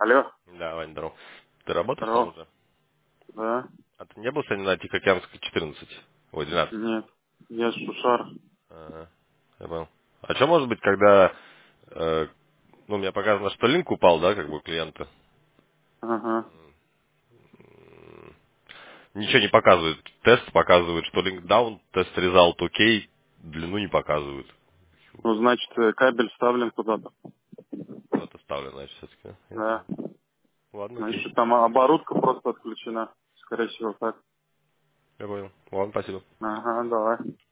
Алло, Да, Вань, здорово. Ты работаешь там здорово. уже? Да? А ты не был сегодня на Тихоокеанской 14? Ой, 12. Нет, я Шушар. Ага, я понял. А что может быть, когда, ну, мне показано, что линк упал, да, как бы у клиента? Ага. М, Ничего не показывает. Тест показывает, что линк down, тест result окей, длину не показывает. Ну, значит, кабель вставлен куда-то. Куда-то ставлю, значит, все-таки. Я Да. понял. Ладно, окей. Значит, там оборудка просто отключена. Скорее всего, так. Я понял. Ладно, спасибо. Ага, давай.